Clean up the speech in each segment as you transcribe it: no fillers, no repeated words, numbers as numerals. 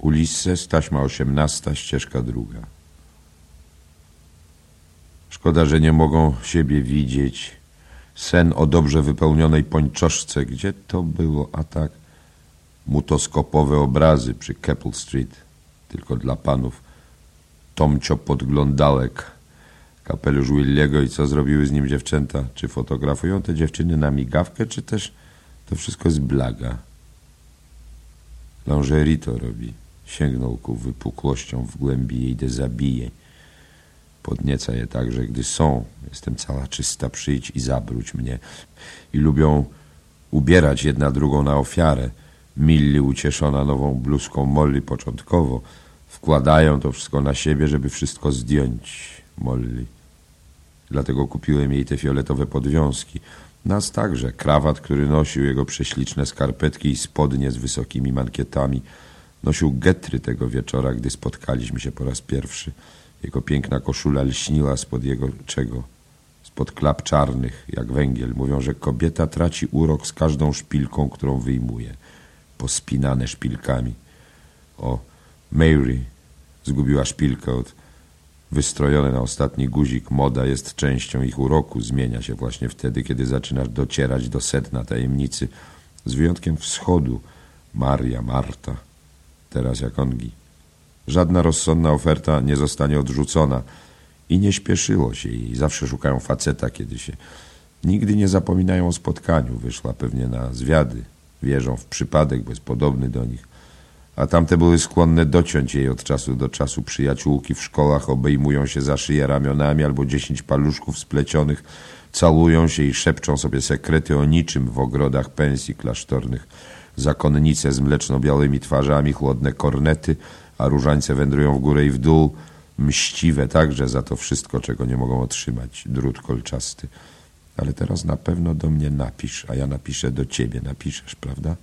Ulysses, taśma 18, ścieżka 2. Szkoda, że nie mogą siebie widzieć. Sen o dobrze wypełnionej pończoszce. Gdzie to było? A tak, mutoskopowe obrazy przy Keppel Street. Tylko dla panów. Tomcio Podglądałek. Kapelusz Williego i co zrobiły z nim dziewczęta? Czy fotografują te dziewczyny na migawkę, czy też to wszystko jest blaga? Lingerie to robi. Sięgnął ku wypukłościom w głębi jej, gdy zabije. Podnieca je tak, że gdy są, jestem cała czysta, przyjdź i zabróć mnie. I lubią ubierać jedna drugą na ofiarę. Millie ucieszona nową bluzką Molly początkowo. Wkładają to wszystko na siebie, żeby wszystko zdjąć. Molly. Dlatego kupiłem jej te fioletowe podwiązki. Nas także. Krawat, który nosił, jego prześliczne skarpetki i spodnie z wysokimi mankietami. Nosił getry tego wieczora, gdy spotkaliśmy się po raz pierwszy. Jego piękna koszula lśniła spod jego czego? Spod klap czarnych, jak węgiel. Mówią, że kobieta traci urok z każdą szpilką, którą wyjmuje. Pospinane szpilkami. O, Mary zgubiła szpilkę wystrojone na ostatni guzik. Moda jest częścią ich uroku. Zmienia się właśnie wtedy, kiedy zaczynasz docierać do sedna tajemnicy. Z wyjątkiem wschodu. Maria, Marta. Teraz jak ongi. Żadna rozsądna oferta nie zostanie odrzucona. I nie śpieszyło się i zawsze szukają faceta, kiedy się... Nigdy nie zapominają o spotkaniu. Wyszła pewnie na zwiady. Wierzą w przypadek, bo jest podobny do nich. A tamte były skłonne dociąć jej od czasu do czasu. Przyjaciółki w szkołach obejmują się za szyję ramionami albo 10 paluszków splecionych, całują się i szepczą sobie sekrety o niczym w ogrodach pensji klasztornych. Zakonnice z mleczno-białymi twarzami, chłodne kornety, a różańce wędrują w górę i w dół, mściwe także za to wszystko, czego nie mogą otrzymać. Drut kolczasty. Ale teraz na pewno do mnie napisz, a ja napiszę do ciebie. Napiszesz, prawda?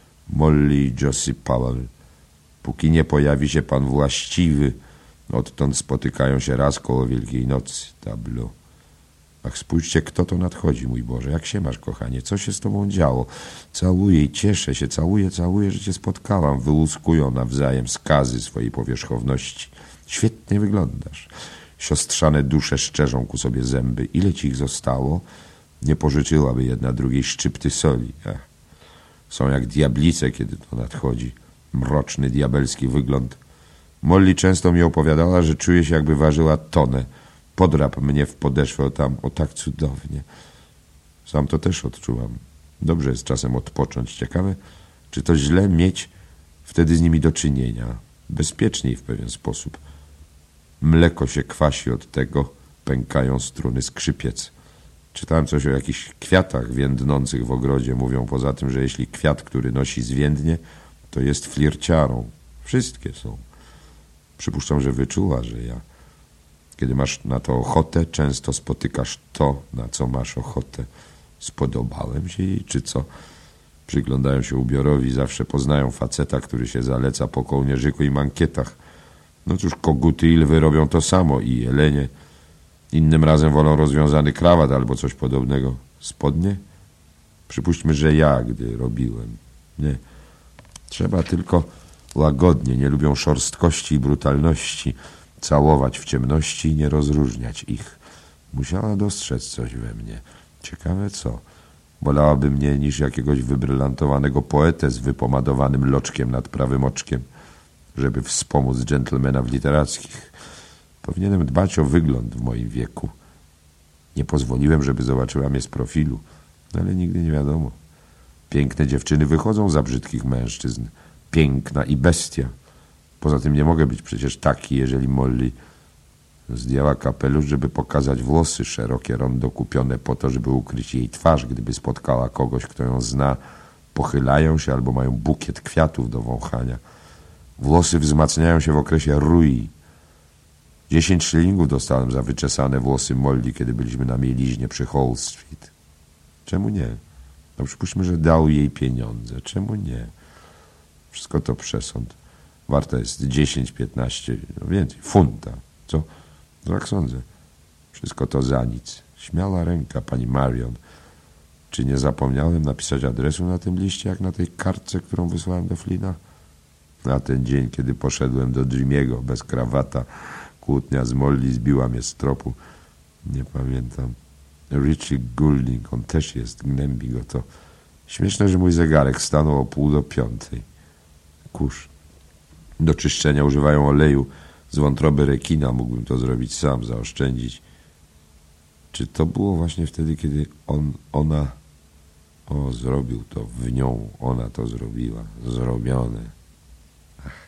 Molly Josie Powell. Póki nie pojawi się pan właściwy, odtąd spotykają się raz koło Wielkiej Nocy. Tableau. Ach, spójrzcie, kto to nadchodzi, mój Boże. Jak się masz, kochanie? Co się z tobą działo? Całuję i cieszę się, całuję, że cię spotkałam. Wyłuskują nawzajem skazy swojej powierzchowności. Świetnie wyglądasz. Siostrzane dusze szczerzą ku sobie zęby. Ile ci ich zostało? Nie pożyczyłaby jedna drugiej szczypty soli. Ach. Są jak diablice, kiedy to nadchodzi. Mroczny, diabelski wygląd. Molly często mi opowiadała, że czuje się, jakby ważyła tonę. Podrap mnie w podeszwę o tak cudownie. Sam to też odczuwam. Dobrze jest czasem odpocząć. Ciekawe, czy to źle mieć wtedy z nimi do czynienia. Bezpieczniej w pewien sposób. Mleko się kwasi od tego, pękają struny skrzypiec. Czytałem coś o jakichś kwiatach więdnących w ogrodzie. Mówią poza tym, że jeśli kwiat, który nosi, zwiędnie, to jest flirciarą. Wszystkie są. Przypuszczam, że wyczuła, że ja. Kiedy masz na to ochotę, często spotykasz to, na co masz ochotę. Spodobałem się jej, czy co? Przyglądają się ubiorowi, zawsze poznają faceta, który się zaleca po kołnierzyku i mankietach. No cóż, koguty i lwy robią to samo i jelenie. Innym razem wolą rozwiązany krawat albo coś podobnego. Spodnie? Przypuśćmy, że ja, gdy robiłem. Nie. Trzeba tylko łagodnie, nie lubią szorstkości i brutalności. Całować w ciemności i nie rozróżniać ich. Musiała dostrzec coś we mnie. Ciekawe co. Bolałaby mnie niż jakiegoś wybrylantowanego poetę z wypomadowanym loczkiem nad prawym oczkiem, żeby wspomóc dżentelmena w literackich. Powinienem dbać o wygląd w moim wieku. Nie pozwoliłem, żeby zobaczyła mnie z profilu, ale nigdy nie wiadomo. Piękne dziewczyny wychodzą za brzydkich mężczyzn. Piękna i bestia. Poza tym nie mogę być przecież taki, jeżeli Molly zdjęła kapelusz, żeby pokazać włosy, szerokie rondo kupione po to, żeby ukryć jej twarz, gdyby spotkała kogoś, kto ją zna. Pochylają się albo mają bukiet kwiatów do wąchania. Włosy wzmacniają się w okresie rui. 10 szylingów dostałem za wyczesane włosy Molly, kiedy byliśmy na mieliźnie przy Hall Street. Czemu nie? No przypuśćmy, że dał jej pieniądze. Czemu nie? Wszystko to przesąd. Warta jest 10, 15, no więcej, funta. Co? No tak sądzę. Wszystko to za nic. Śmiała ręka, pani Marion. Czy nie zapomniałem napisać adresu na tym liście, jak na tej kartce, którą wysłałem do Flina? A ten dzień, kiedy poszedłem do Jimmy'ego bez krawata, kłótnia z Molly zbiła mnie z tropu. Nie pamiętam. Richie Goulding, on też jest, gnębi go to. Śmieszne, że mój zegarek stanął o 4:30. Kurz. Do czyszczenia używają oleju z wątroby rekina. Mógłbym to zrobić sam, zaoszczędzić. Czy to było właśnie wtedy, kiedy ona... O, zrobił to w nią. Ona to zrobiła. Zrobione. Ach.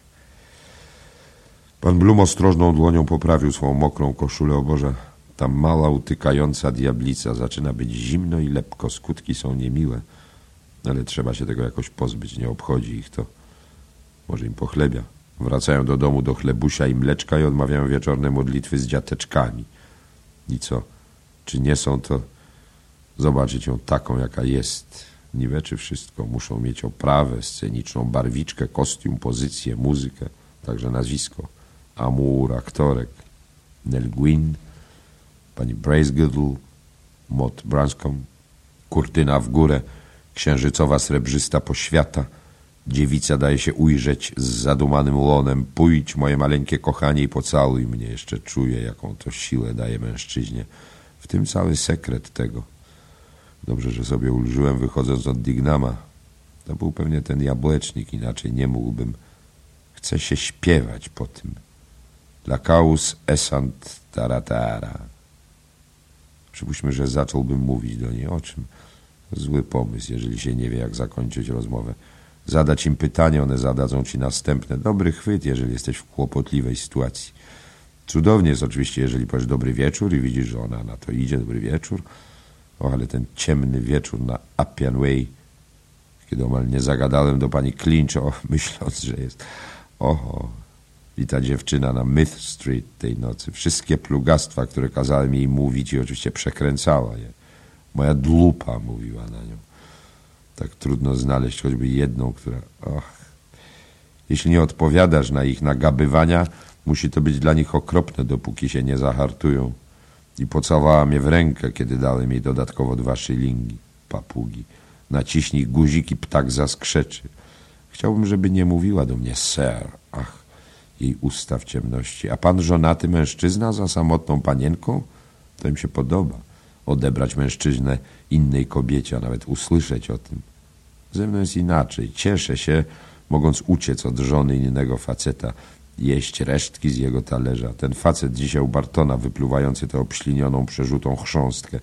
Pan Bloom ostrożną dłonią poprawił swą mokrą koszulę. O Boże, ta mała, utykająca diablica. Zaczyna być zimno i lepko. Skutki są niemiłe. Ale trzeba się tego jakoś pozbyć. Nie obchodzi ich to. Może im pochlebia. Wracają do domu do chlebusia i mleczka i odmawiają wieczorne modlitwy z dziateczkami. I co? Czy nie są to... Zobaczyć ją taką, jaka jest. Niweczy wszystko. Muszą mieć oprawę, sceniczną barwiczkę, kostium, pozycję, muzykę, także nazwisko. Amour, aktorek, Nell Gwyn, pani Bracegirdle, Maud Branscombe, kurtyna w górę, księżycowa srebrzysta poświata. Dziewica daje się ujrzeć z zadumanym łonem. Pójdź, moje maleńkie kochanie, i pocałuj mnie. Jeszcze czuję, jaką to siłę daje mężczyźnie. W tym cały sekret tego. Dobrze, że sobie ulżyłem, wychodząc od Dignama. To był pewnie ten jabłecznik, inaczej nie mógłbym. Chcę się śpiewać po tym. Lacaus essant taratara. Przypuśćmy, że zacząłbym mówić do niej. O czym? Zły pomysł, jeżeli się nie wie, jak zakończyć rozmowę. Zadać im pytanie, one zadadzą ci następne. Dobry chwyt, jeżeli jesteś w kłopotliwej sytuacji. Cudownie jest oczywiście, jeżeli powiesz dobry wieczór i widzisz, że ona na to idzie, dobry wieczór. O, ale ten ciemny wieczór na Appian Way, kiedy omal nie zagadałem do pani Clinch, myśląc, że jest... Oho, i ta dziewczyna na Myth Street tej nocy. Wszystkie plugastwa, które kazałem jej mówić, i oczywiście przekręcała je. Moja dlupa mówiła na nią. Tak trudno znaleźć choćby jedną, która... Jeśli nie odpowiadasz na ich nagabywania, musi to być dla nich okropne, dopóki się nie zahartują. I pocałowała mnie w rękę, kiedy dałem jej dodatkowo 2 szylingi. Papugi. Naciśnij guzik i ptak zaskrzeczy. Chciałbym, żeby nie mówiła do mnie sir. Ach, jej usta w ciemności. A pan żonaty mężczyzna za samotną panienką? To im się podoba. Odebrać mężczyznę innej kobiecie, a nawet usłyszeć o tym. Ze mną jest inaczej. Cieszę się, mogąc uciec od żony innego faceta, jeść resztki z jego talerza. Ten facet dzisiaj u Bartona, wypluwający tę obślinioną, przerzutą chrząstkę.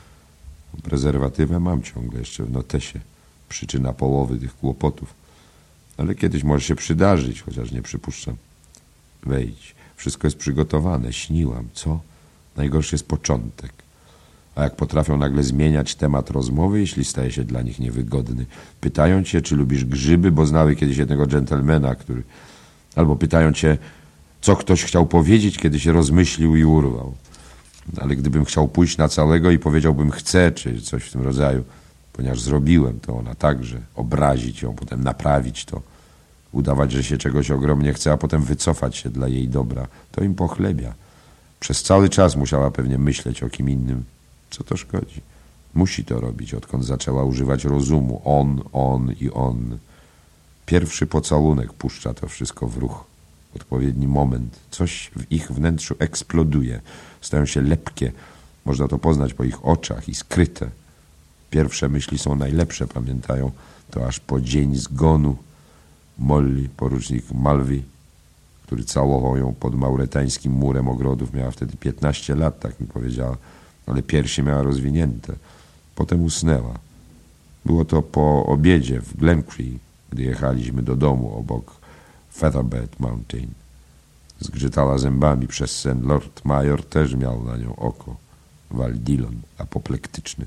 Prezerwatywę mam ciągle jeszcze w notesie. Przyczyna połowy tych kłopotów. Ale kiedyś może się przydarzyć, chociaż nie przypuszczam. Wejdź. Wszystko jest przygotowane. Śniłam. Co? Najgorszy jest początek. A jak potrafią nagle zmieniać temat rozmowy, jeśli staje się dla nich niewygodny. Pytają cię, czy lubisz grzyby, bo znały kiedyś jednego dżentelmena, który... Albo pytają cię, co ktoś chciał powiedzieć, kiedy się rozmyślił i urwał. Ale gdybym chciał pójść na całego i powiedziałbym chcę, czy coś w tym rodzaju, ponieważ zrobiłem to, ona także, obrazić ją, potem naprawić to, udawać, że się czegoś ogromnie chce, a potem wycofać się dla jej dobra, to im pochlebia. Przez cały czas musiała pewnie myśleć o kim innym. Co to szkodzi? Musi to robić, odkąd zaczęła używać rozumu. On i on. Pierwszy pocałunek puszcza to wszystko w ruch. Odpowiedni moment. Coś w ich wnętrzu eksploduje. Stają się lepkie. Można to poznać po ich oczach i skryte. Pierwsze myśli są najlepsze, pamiętają. To aż po dzień zgonu. Molly, porucznik Mulvey, który całował ją pod mauretańskim murem ogrodów, miała wtedy 15 lat, tak mi powiedziała, ale piersi miała rozwinięte. Potem usnęła. Było to po obiedzie w Glencree, gdy jechaliśmy do domu obok Featherbed Mountain. Zgrzytała zębami przez sen. Lord Major też miał na nią oko. Val Dillon, apoplektyczny.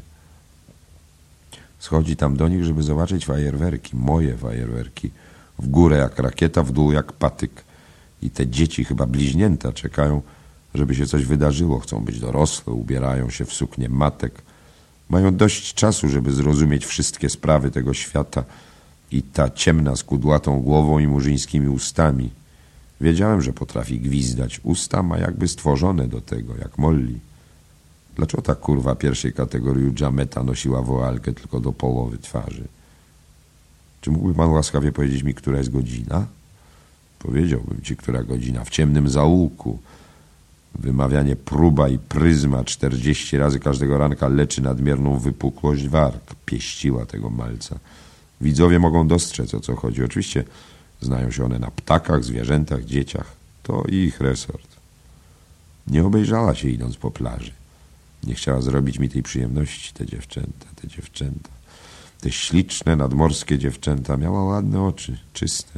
Schodzi tam do nich, żeby zobaczyć fajerwerki, moje fajerwerki. W górę jak rakieta, w dół jak patyk. I te dzieci, chyba bliźnięta, czekają, żeby się coś wydarzyło. Chcą być dorosłe, ubierają się w suknie matek. Mają dość czasu, żeby zrozumieć wszystkie sprawy tego świata. I ta ciemna z kudłatą głową i murzyńskimi ustami. Wiedziałem, że potrafi gwizdać. Usta ma jakby stworzone do tego, jak Molly. Dlaczego ta kurwa pierwszej kategorii Jameta nosiła woalkę tylko do połowy twarzy? Czy mógłby pan łaskawie powiedzieć mi, która jest godzina? Powiedziałbym ci, która godzina. W ciemnym zaułku. Wymawianie próba i pryzma 40 razy każdego ranka leczy nadmierną wypukłość warg. Pieściła tego malca. Widzowie mogą dostrzec, o co chodzi. Oczywiście znają się one na ptakach, zwierzętach, dzieciach. To ich resort. Nie obejrzała się idąc po plaży. Nie chciała zrobić mi tej przyjemności, te dziewczęta. Te śliczne, nadmorskie dziewczęta. Miała ładne oczy, czyste.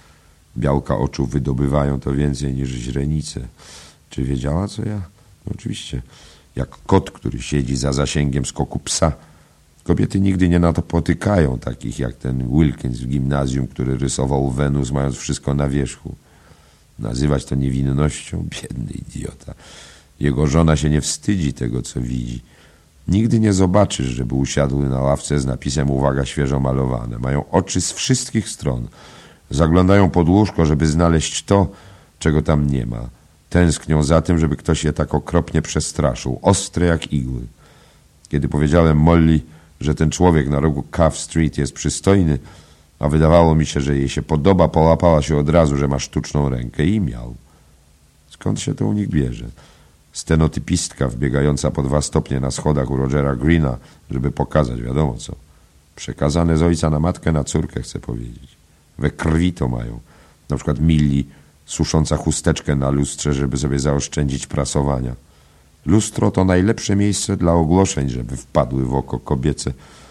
Białka oczu wydobywają to więcej niż źrenice. Czy wiedziała, co ja? No oczywiście. Jak kot, który siedzi za zasięgiem skoku psa. Kobiety nigdy nie napotykają takich jak ten Wilkins w gimnazjum, który rysował Wenus, mając wszystko na wierzchu. Nazywać to niewinnością? Biedny idiota. Jego żona się nie wstydzi tego, co widzi. Nigdy nie zobaczysz, żeby usiadły na ławce z napisem uwaga, świeżo malowane. Mają oczy z wszystkich stron. Zaglądają pod łóżko, żeby znaleźć to, czego tam nie ma. Tęsknią za tym, żeby ktoś je tak okropnie przestraszył. Ostre jak igły. Kiedy powiedziałem Molly, że ten człowiek na rogu Cuff Street jest przystojny, a wydawało mi się, że jej się podoba, połapała się od razu, że ma sztuczną rękę. I miał. Skąd się to u nich bierze? Stenotypistka wbiegająca po 2 stopnie na schodach u Rogera Greena, żeby pokazać wiadomo co. Przekazane z ojca na matkę, na córkę, chcę powiedzieć. We krwi to mają. Na przykład Millie susząca chusteczkę na lustrze, żeby sobie zaoszczędzić prasowania. Lustro to najlepsze miejsce dla ogłoszeń, żeby wpadły w oko kobiece.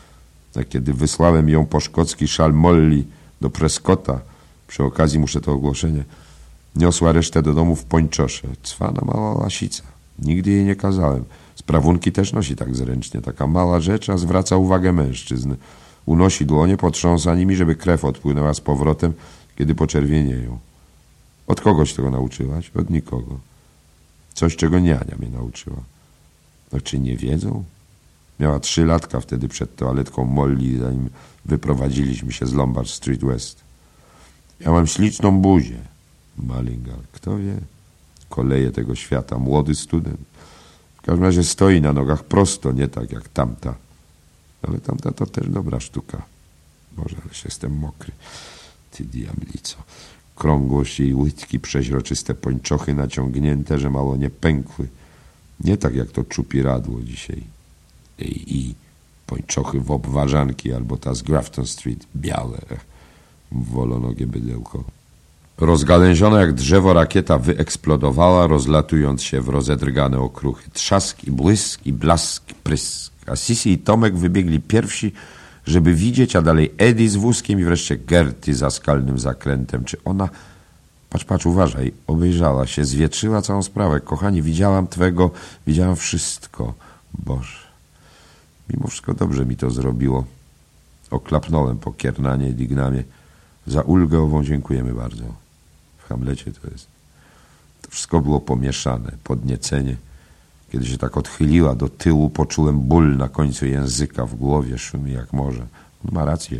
A kiedy wysłałem ją po szkocki szal Molly do Prescotta, przy okazji muszę to ogłoszenie, niosła resztę do domu w pończosze. Cwana mała łasica. Nigdy jej nie kazałem. Sprawunki też nosi tak zręcznie. Taka mała rzecz, a zwraca uwagę mężczyzn. Unosi dłonie, potrząsa nimi, żeby krew odpłynęła z powrotem, kiedy poczerwienieją. Od kogoś tego nauczyłaś? Od nikogo. Coś, czego niania mnie nauczyła. No czy nie wiedzą? Miała 3 latka wtedy przed toaletką Molly, zanim wyprowadziliśmy się z Lombard Street West. Ja mam śliczną buzię. Mullingar, kto wie? Koleje tego świata, młody student. W każdym razie stoi na nogach prosto, nie tak jak tamta. Ale tamta to też dobra sztuka. Boże, ależ jestem mokry. Ty diablico. Krągłość jej łydki, przeźroczyste pończochy naciągnięte, że mało nie pękły. Nie tak jak to czupiradło dzisiaj. I pończochy w obwarzanki albo ta z Grafton Street, białe. Wolonogie bydełko. Rozgałęziona jak drzewo rakieta wyeksplodowała, rozlatując się w rozedrgane okruchy. Trzask i błysk i blask, prysk. A Sisi i Tomek wybiegli pierwsi, żeby widzieć, a dalej Eddie z wózkiem i wreszcie Gerty za skalnym zakrętem. Czy ona... Patrz, uważaj. Obejrzała się, zwietrzyła całą sprawę. Kochani, widziałam wszystko. Boże. Mimo wszystko dobrze mi to zrobiło. Oklapnąłem po Kiernanie i Dignamie. Za ulgę ową dziękujemy bardzo. W Hamlecie to jest. To wszystko było pomieszane, podniecenie. Kiedy się tak odchyliła do tyłu, poczułem ból na końcu języka, w głowie szumi jak morze. On ma rację.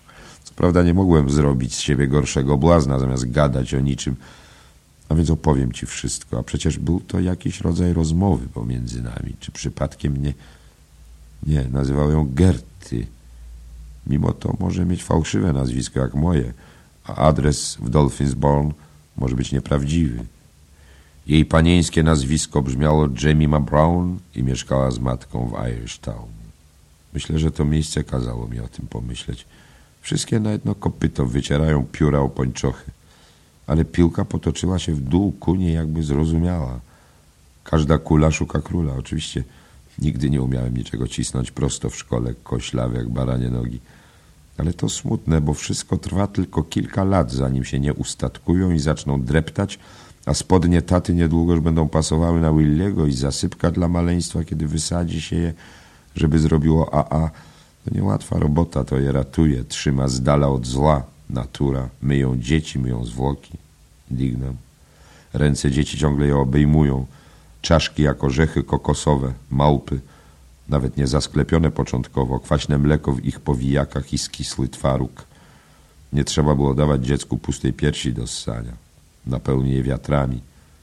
Co prawda nie mogłem zrobić z siebie gorszego błazna, zamiast gadać o niczym. A więc opowiem ci wszystko. A przecież był to jakiś rodzaj rozmowy pomiędzy nami. Czy przypadkiem nie... Nie, nazywał ją Gerty. Mimo to może mieć fałszywe nazwisko jak moje, a adres w Dolphinsbourne może być nieprawdziwy. Jej panieńskie nazwisko brzmiało Jemima Brown i mieszkała z matką w Irish Town. Myślę, że to miejsce kazało mi o tym pomyśleć. Wszystkie na jedno kopyto wycierają pióra o pończochy, ale piłka potoczyła się w dół ku niej, jakby zrozumiała. Każda kula szuka króla. Oczywiście nigdy nie umiałem niczego cisnąć prosto w szkole, koślawy jak baranie nogi. Ale to smutne, bo wszystko trwa tylko kilka lat, zanim się nie ustatkują i zaczną dreptać, a spodnie taty niedługo już będą pasowały na Williego i zasypka dla maleństwa, kiedy wysadzi się je, żeby zrobiło AA. To niełatwa robota, to je ratuje, trzyma z dala od zła. Natura, myją dzieci, myją zwłoki. Dignam. Ręce dzieci ciągle je obejmują. Czaszki jak orzechy kokosowe, małpy, nawet nie zasklepione początkowo, kwaśne mleko w ich powijakach i skisły twaróg. Nie trzeba było dawać dziecku pustej piersi do ssania. Napełni je wiatrami.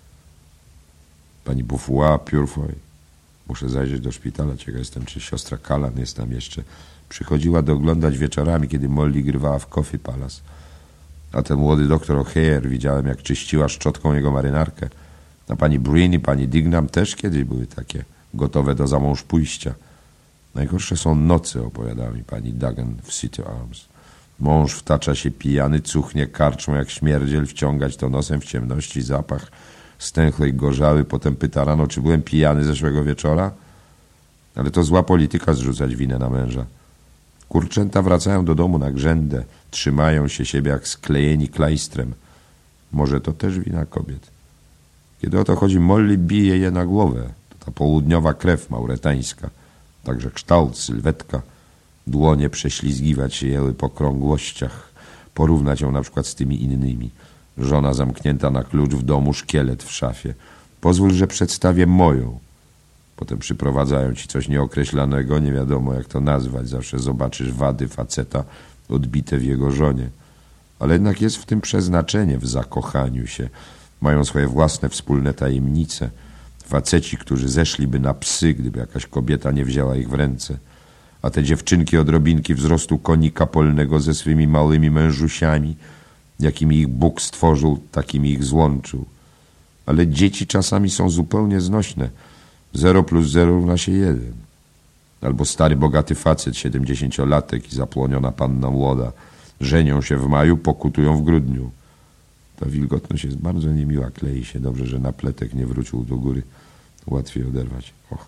Pani Beaufoy, Purefoy. Muszę zajrzeć do szpitala, ciekaw jestem, czy siostra Callan jest tam jeszcze. Przychodziła doglądać wieczorami, kiedy Molly grywała w Coffee Palace. A ten młody doktor O'Hare, widziałem, jak czyściła szczotką jego marynarkę. A pani Breen i pani Dignam też kiedyś były takie, gotowe do zamąż pójścia. Najgorsze są noce, opowiadała mi pani Duggan w City Arms. Mąż wtacza się pijany, cuchnie karczą jak śmierdziel, wciągać to nosem w ciemności zapach stęchlej gorzały, potem pyta rano, czy byłem pijany zeszłego wieczora? Ale to zła polityka zrzucać winę na męża. Kurczęta wracają do domu na grzędę, trzymają się siebie jak sklejeni klajstrem. Może to też wina kobiet. Kiedy o to chodzi, Molly bije je na głowę. To ta południowa krew mauretańska. Także kształt, sylwetka. Dłonie prześlizgiwać się jęły po krągłościach. Porównać ją na przykład z tymi innymi. Żona zamknięta na klucz w domu, szkielet w szafie. Pozwól, że przedstawię moją. Potem przyprowadzają ci coś nieokreślonego, nie wiadomo jak to nazwać. Zawsze zobaczysz wady faceta odbite w jego żonie. Ale jednak jest w tym przeznaczenie, w zakochaniu się. Mają swoje własne wspólne tajemnice. Faceci, którzy zeszliby na psy, gdyby jakaś kobieta nie wzięła ich w ręce. A te dziewczynki odrobinki wzrostu konika polnego ze swymi małymi mężusiami, jakimi ich Bóg stworzył, takimi ich złączył. Ale dzieci czasami są zupełnie znośne. 0 plus 0 równa się 1. Albo stary, bogaty facet, 70-latek i zapłoniona panna młoda. Żenią się w maju, pokutują w grudniu. Ta wilgotność jest bardzo niemiła, klei się. Dobrze, że napletek nie wrócił do góry. Łatwiej oderwać. Och.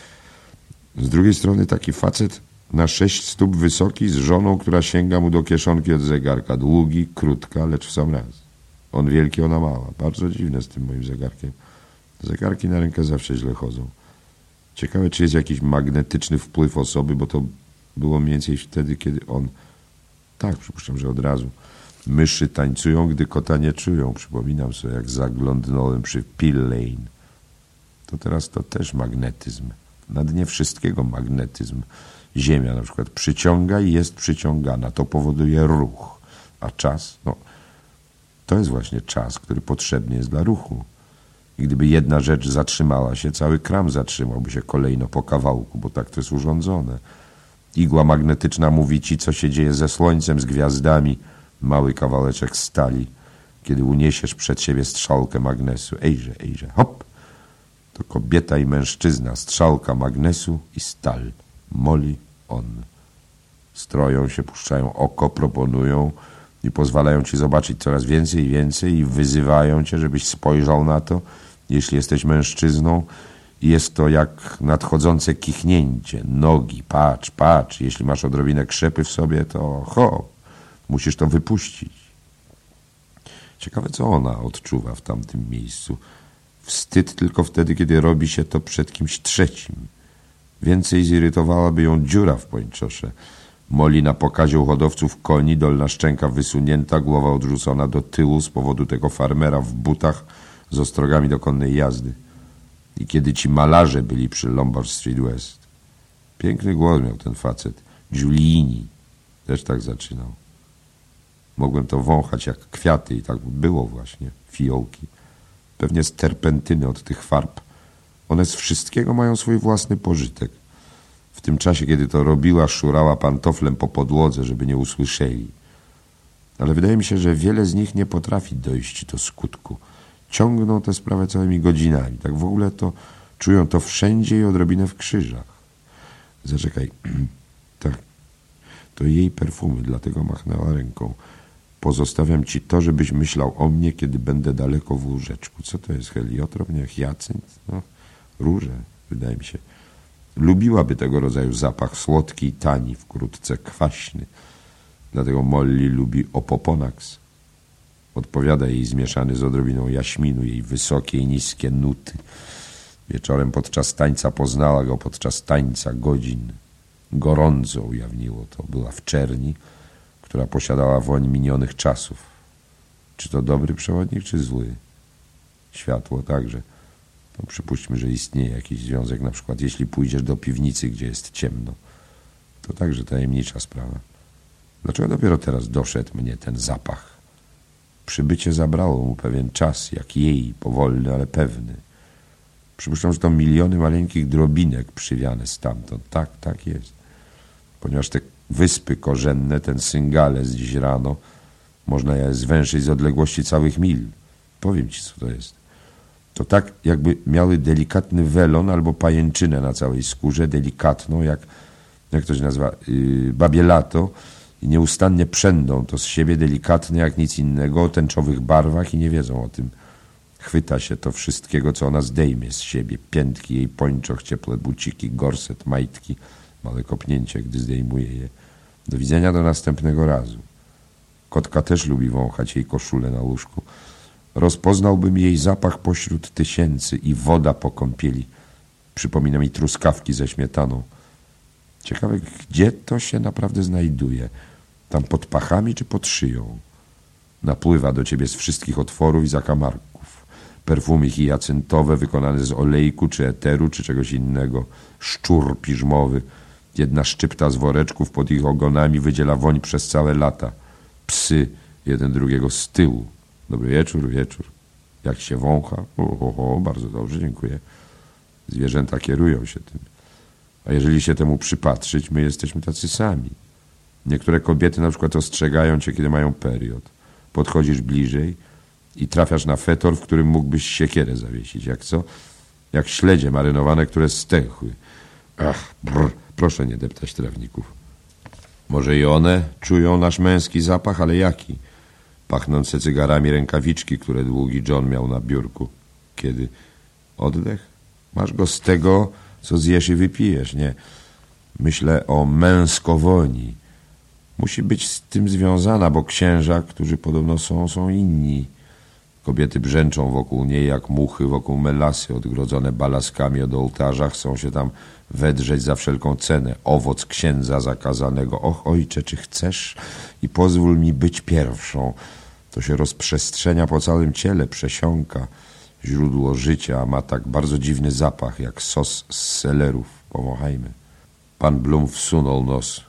Z drugiej strony taki facet na 6 stóp wysoki, z żoną, która sięga mu do kieszonki od zegarka. Długi, krótka, lecz w sam raz. On wielki, ona mała. Bardzo dziwne z tym moim zegarkiem. Zegarki na rękę zawsze źle chodzą. Ciekawe, czy jest jakiś magnetyczny wpływ osoby, bo to było mniej więcej wtedy, kiedy on... Tak, przypuszczam, że od razu. Myszy tańcują, gdy kota nie czują. Przypominam sobie, jak zaglądnąłem przy Pill Lane. To teraz to też magnetyzm. Na dnie wszystkiego magnetyzm. Ziemia na przykład przyciąga i jest przyciągana. To powoduje ruch. A czas? No, to jest właśnie czas, który potrzebny jest dla ruchu. I gdyby jedna rzecz zatrzymała się, cały kram zatrzymałby się kolejno po kawałku, bo tak to jest urządzone. Igła magnetyczna mówi ci, co się dzieje ze słońcem, z gwiazdami. Mały kawałeczek stali. Kiedy uniesiesz przed siebie strzałkę magnesu. Ejże, hop! To kobieta i mężczyzna, strzałka magnesu i stal. Molly on. Stroją się, puszczają oko, proponują i pozwalają ci zobaczyć coraz więcej i więcej i wyzywają cię, żebyś spojrzał na to, jeśli jesteś mężczyzną. Jest to jak nadchodzące kichnięcie. Nogi, patrz. Jeśli masz odrobinę krzepy w sobie, to musisz to wypuścić. Ciekawe, co ona odczuwa w tamtym miejscu. Wstyd tylko wtedy, kiedy robi się to przed kimś trzecim. Więcej zirytowałaby ją dziura w pończosze. Molly na pokazie u hodowców koni, dolna szczęka wysunięta, głowa odrzucona do tyłu z powodu tego farmera w butach z ostrogami do konnej jazdy. I kiedy ci malarze byli przy Lombard Street West. Piękny głos miał ten facet. Giulini też tak zaczynał. Mogłem to wąchać jak kwiaty i tak było właśnie. Fiołki. Pewnie z terpentyny od tych farb. One z wszystkiego mają swój własny pożytek. W tym czasie, kiedy to robiła, szurała pantoflem po podłodze, żeby nie usłyszeli. Ale wydaje mi się, że wiele z nich nie potrafi dojść do skutku. Ciągną tę sprawę całymi godzinami. Tak w ogóle to czują to wszędzie i odrobinę w krzyżach. Zaczekaj. Tak. To jej perfumy, dlatego machnęła ręką. Pozostawiam ci to, żebyś myślał o mnie, kiedy będę daleko w łóżeczku. Co to jest? Heliotrop? Nie, hiacynt? No, róże, wydaje mi się. Lubiłaby tego rodzaju zapach, słodki i tani, wkrótce kwaśny. Dlatego Molly lubi Opoponax. Odpowiada jej zmieszany z odrobiną jaśminu, jej wysokie i niskie nuty. Wieczorem podczas tańca poznała go, podczas tańca godzin. Gorąco ujawniło to. Była w czerni, która posiadała woń minionych czasów. Czy to dobry przewodnik, czy zły? Światło także. To przypuśćmy, że istnieje jakiś związek, na przykład jeśli pójdziesz do piwnicy, gdzie jest ciemno. To także tajemnicza sprawa. Dlaczego dopiero teraz doszedł mnie ten zapach? Przybycie zabrało mu pewien czas, jak jej, powolny, ale pewny. Przypuszczam, że to miliony maleńkich drobinek przywiane stamtąd. Tak jest. Ponieważ te wyspy korzenne, ten Syngales dziś rano, Można je zwęszyć z odległości całych mil. Powiem ci, co to jest. To tak, jakby miały delikatny welon albo pajęczynę na całej skórze, delikatną, jak to się nazywa, babie lato, i nieustannie przędą to z siebie, delikatne jak nic innego, o tęczowych barwach i nie wiedzą o tym. Chwyta się to wszystkiego, co ona zdejmie z siebie. Piętki, jej pończoch, ciepłe buciki, gorset, majtki, małe kopnięcie, gdy zdejmuje je. Do widzenia do następnego razu. Kotka też lubi wąchać jej koszulę na łóżku. Rozpoznałbym jej zapach pośród tysięcy i woda po kąpieli. Przypomina mi truskawki ze śmietaną. Ciekawe, gdzie to się naprawdę znajduje. Tam pod pachami czy pod szyją? Napływa do ciebie z wszystkich otworów i zakamarków. Perfumy hiacyntowe wykonane z olejku, czy eteru, czy czegoś innego. Szczur piżmowy. Jedna szczypta z woreczków pod ich ogonami wydziela woń przez całe lata. Psy jeden drugiego z tyłu. Dobry wieczór, wieczór. Jak się wącha? Bardzo dobrze, dziękuję. Zwierzęta kierują się tym. A jeżeli się temu przypatrzyć, my jesteśmy tacy sami. Niektóre kobiety na przykład ostrzegają cię, kiedy mają period. Podchodzisz bliżej i trafiasz na fetor, w którym mógłbyś siekierę zawiesić. Jak co? Jak śledzie marynowane, które stęchły. Ach, brr, proszę nie deptać trawników. Może i one czują nasz męski zapach, ale jaki? Pachnące cygarami rękawiczki, które długi John miał na biurku. Kiedy? Oddech? Masz go z tego, co zjesz i wypijesz, nie? Myślę o męskowoni. Musi być z tym związana, bo księża, którzy podobno są inni. Kobiety brzęczą wokół niej jak muchy wokół melasy, odgrodzone balaskami od ołtarza, chcą się tam wedrzeć za wszelką cenę. Owoc księdza zakazanego. Och, ojcze, czy chcesz? I pozwól mi być pierwszą. To się rozprzestrzenia po całym ciele, przesiąka. Źródło życia, a ma tak bardzo dziwny zapach, jak sos z selerów. Powąchajmy. Pan Blum wsunął nos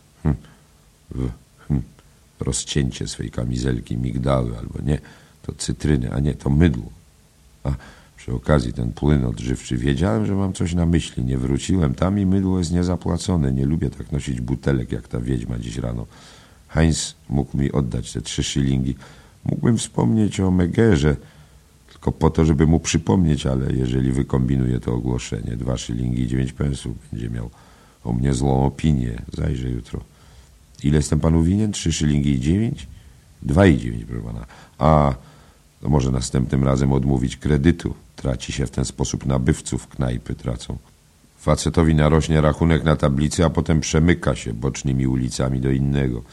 rozcięcie swej kamizelki, migdały, albo nie, to cytryny, a nie, to mydło. A przy okazji ten płyn odżywczy. Wiedziałem, że mam coś na myśli. Nie wróciłem tam i mydło jest niezapłacone. Nie lubię tak nosić butelek, jak ta wiedźma dziś rano. Heinz mógł mi oddać te 3 szylingi. Mógłbym wspomnieć o Megerze, tylko po to, żeby mu przypomnieć, ale jeżeli wykombinuje to ogłoszenie, 2 szylingi i 9 pensów, będzie miał o mnie złą opinię. Zajrzę jutro. Ile jestem panu winien? 3 szylingi i 9? 2,9, proszę pana. A, to może następnym razem odmówić kredytu. Traci się w ten sposób nabywców, knajpy tracą. Facetowi narośnie rachunek na tablicy, a potem przemyka się bocznymi ulicami do innego.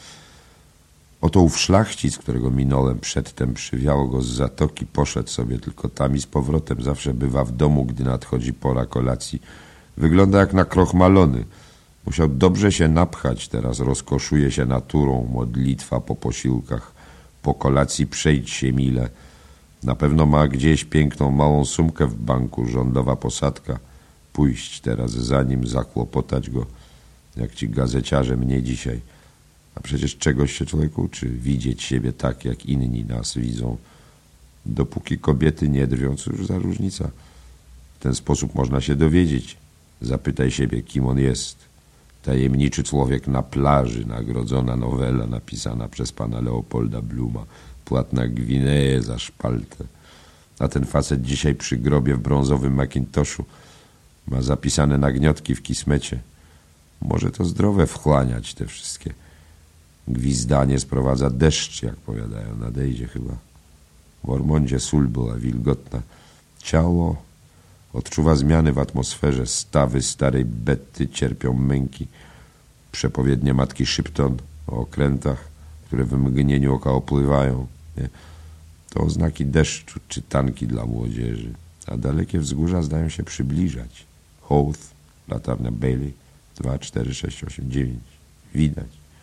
Oto ów szlachcic, którego minąłem przedtem, przywiało go z zatoki, poszedł sobie tylko tam i z powrotem. Zawsze bywa w domu, gdy nadchodzi pora kolacji. Wygląda jak nakrochmalony. Musiał dobrze się napchać, teraz rozkoszuje się naturą, modlitwa po posiłkach. Po kolacji przejdź się mile. Na pewno ma gdzieś piękną małą sumkę w banku, rządowa posadka. Pójść teraz za nim, zakłopotać go, jak ci gazeciarze mnie dzisiaj. A przecież czegoś się człowiek uczy, widzieć siebie tak, jak inni nas widzą. Dopóki kobiety nie drwią, cóż za różnica. W ten sposób można się dowiedzieć. Zapytaj siebie, kim on jest. Tajemniczy człowiek na plaży, nagrodzona nowela napisana przez pana Leopolda Bluma. Płatna Gwineję za szpaltę. A ten facet dzisiaj przy grobie w brązowym Macintoshu ma zapisane nagniotki w kismecie. Może to zdrowe wchłaniać te wszystkie. Gwizdanie sprowadza deszcz, jak powiadają. Nadejdzie chyba. W Ormondzie sól była wilgotna. Ciało odczuwa zmiany w atmosferze. Stawy starej Betty cierpią męki. Przepowiednie matki Shipton o okrętach, które w mgnieniu oka opływają. Nie? To oznaki deszczu, czytanki dla młodzieży. A dalekie wzgórza zdają się przybliżać. Hoth, latarnia Bailey, 2, 4, 6, 8, 9. Widać.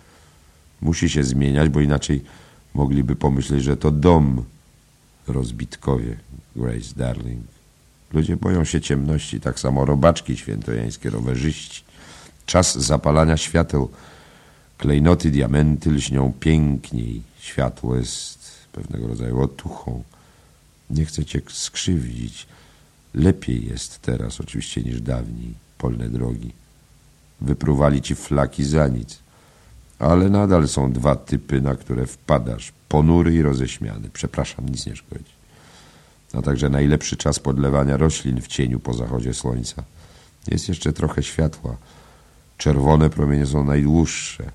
Musi się zmieniać, bo inaczej mogliby pomyśleć, że to dom. Rozbitkowie, Grace Darling. Ludzie boją się ciemności, tak samo robaczki świętojańskie, rowerzyści. Czas zapalania świateł. Klejnoty, diamenty lśnią piękniej. Światło jest pewnego rodzaju otuchą. Nie chcę cię skrzywdzić. Lepiej jest teraz oczywiście niż dawniej. Polne drogi. Wypruwali ci flaki za nic. Ale nadal są dwa typy, na które wpadasz. Ponury i roześmiany. Przepraszam, nic nie szkodzi. A także najlepszy czas podlewania roślin w cieniu po zachodzie słońca. Jest jeszcze trochę światła. Czerwone promienie są najdłuższe.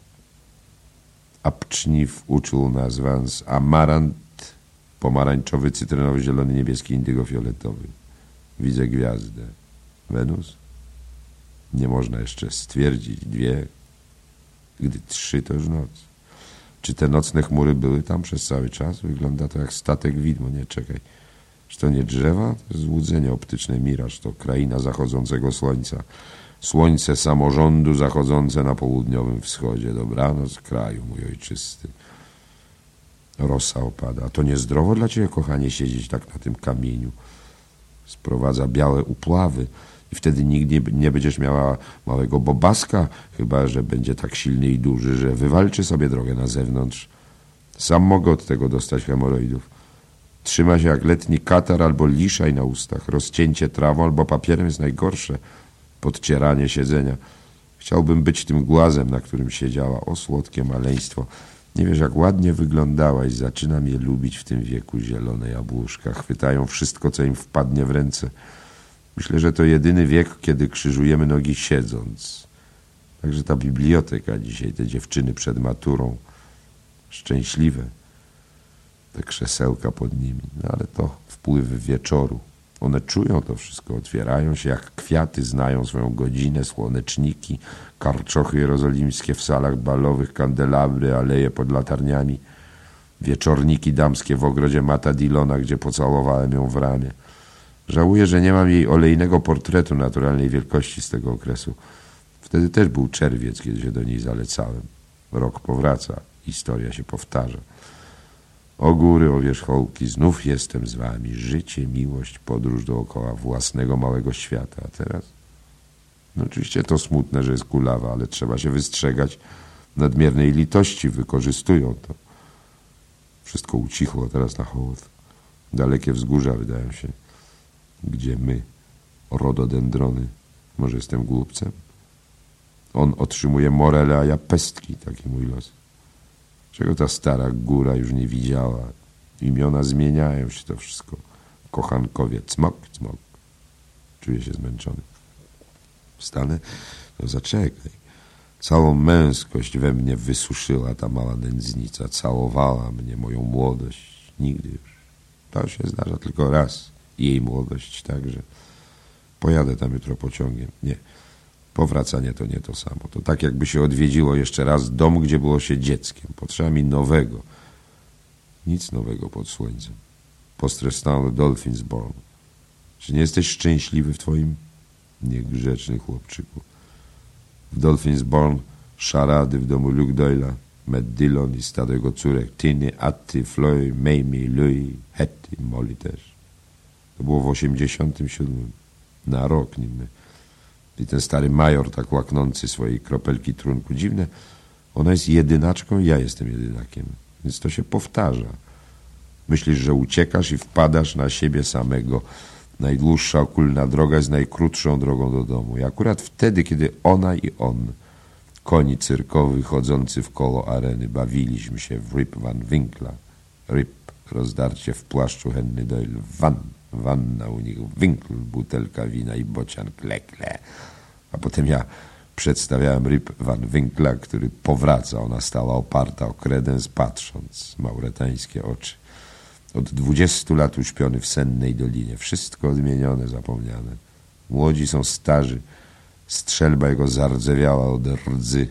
Apczniw uczył nas wans amarant, pomarańczowy, cytrynowy, zielony, niebieski, indygo-fioletowy. Widzę gwiazdę. Wenus? Nie można jeszcze stwierdzić. 2. Gdy 3 to już noc. Czy te nocne chmury były tam przez cały czas? Wygląda to jak statek widmo. Nie, czekaj. Czy to nie drzewa? To złudzenie optyczne, miraż. To kraina zachodzącego słońca. Słońce samorządu zachodzące na południowym wschodzie. Dobranoc kraju, mój ojczysty. Rosa opada. A to niezdrowo dla ciebie, kochanie, siedzieć tak na tym kamieniu. Sprowadza białe upławy. I wtedy nigdy nie będziesz miała małego bobaska, chyba że będzie tak silny i duży, że wywalczy sobie drogę na zewnątrz. Sam mogę od tego dostać hemoroidów. Trzyma się jak letni katar albo liszaj na ustach. Rozcięcie trawą albo papierem jest najgorsze. Podcieranie siedzenia. Chciałbym być tym głazem, na którym siedziała. O, słodkie maleństwo. Nie wiesz, jak ładnie wyglądałaś. Zaczynam je lubić w tym wieku. Zielone jabłuszka chwytają wszystko, co im wpadnie w ręce. Myślę, że to jedyny wiek, kiedy krzyżujemy nogi siedząc. Także ta biblioteka dzisiaj, te dziewczyny przed maturą. Szczęśliwe. Te krzesełka pod nimi. No ale to wpływy wieczoru. One czują to wszystko, otwierają się jak kwiaty, znają swoją godzinę, słoneczniki, karczochy jerozolimskie w salach balowych, kandelabry, aleje pod latarniami, wieczorniki damskie w ogrodzie Mata Dillona, gdzie pocałowałem ją w ramię. Żałuję, że nie mam jej olejnego portretu naturalnej wielkości z tego okresu. Wtedy też był czerwiec, kiedy się do niej zalecałem. Rok powraca, historia się powtarza. O góry, o wierzchołki, znów jestem z wami. Życie, miłość, podróż dookoła własnego małego świata. A teraz? No oczywiście to smutne, że jest kulawa, ale trzeba się wystrzegać nadmiernej litości. Wykorzystują to. Wszystko ucichło teraz na hołd. Dalekie wzgórza wydają się. Gdzie my, rododendrony? Może jestem głupcem? On otrzymuje morele, a ja pestki. Taki mój los. Czego ta stara góra już nie widziała? Imiona zmieniają się, to wszystko. Kochankowie, cmok, cmok. Czuję się zmęczony. Wstanę? No zaczekaj. Całą męskość we mnie wysuszyła ta mała nędznica. Całowała mnie, moją młodość. Nigdy już. To się zdarza tylko raz. Jej młodość także. Pojadę tam jutro pociągiem. Nie. Powracanie to nie to samo. To tak jakby się odwiedziło jeszcze raz dom, gdzie było się dzieckiem. Potrzeba mi nowego. Nic nowego pod słońcem. Postrestany Dolphinsborn. Czy nie jesteś szczęśliwy w twoim niegrzeczny chłopczyku? W Dolphinsborn szarady w domu Luke Doyle'a, Matt Dillon i stado jego córek Tiny, Atty, Floy, Mamie, Louis, Hetty, Molly też. To było w 87. Na rok nim. I ten stary major tak łaknący swojej kropelki trunku. Dziwne, ona jest jedynaczką, ja jestem jedynakiem. Więc to się powtarza. Myślisz, że uciekasz i wpadasz na siebie samego. Najdłuższa okulna droga jest najkrótszą drogą do domu. I akurat wtedy, kiedy ona i on, koni cyrkowy chodzący w koło areny, bawiliśmy się w Rip Van Winkla. Rip, rozdarcie w płaszczu Henry Doyle, wanna u nich, Winkl, butelka wina i bocian klekle. A potem ja przedstawiałem Rip Van Winkla, który powraca. Ona stała oparta o kredens, patrząc, mauretańskie oczy. Od 20 lat uśpiony w sennej dolinie. Wszystko odmienione, zapomniane. Młodzi są starzy. Strzelba jego zardzewiała od rdzy.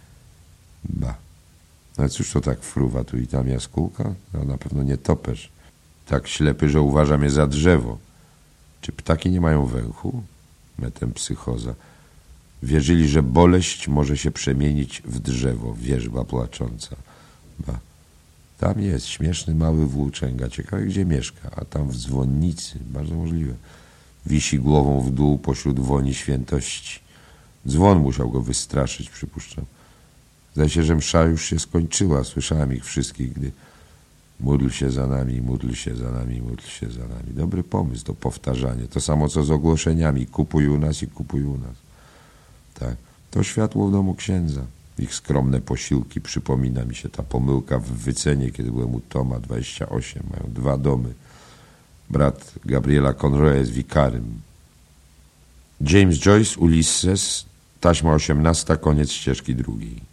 Ba. No cóż to tak fruwa tu i tam jaskółka? No na pewno nie topesz. Tak ślepy, że uważa mnie za drzewo. Czy ptaki nie mają węchu? Metempsychoza. Wierzyli, że boleść może się przemienić w drzewo. Wierzba płacząca. Ba. Tam jest śmieszny mały włóczęga. Ciekawe, gdzie mieszka. A tam w dzwonnicy. Bardzo możliwe. Wisi głową w dół pośród woni świętości. Dzwon musiał go wystraszyć, przypuszczam. Zdaje się, że msza już się skończyła. Słyszałem ich wszystkich, gdy módl się za nami, módl się za nami, módl się za nami. Dobry pomysł, to powtarzanie. To samo, co z ogłoszeniami. Kupuj u nas i kupuj u nas. Tak. To światło w domu księdza. ich skromne posiłki. Przypomina mi się ta pomyłka w wycenie, kiedy byłem u Toma, 28. Mają 2 domy. Brat Gabriela Conroya jest wikarym. James Joyce, Ulysses, taśma 18, koniec ścieżki 2.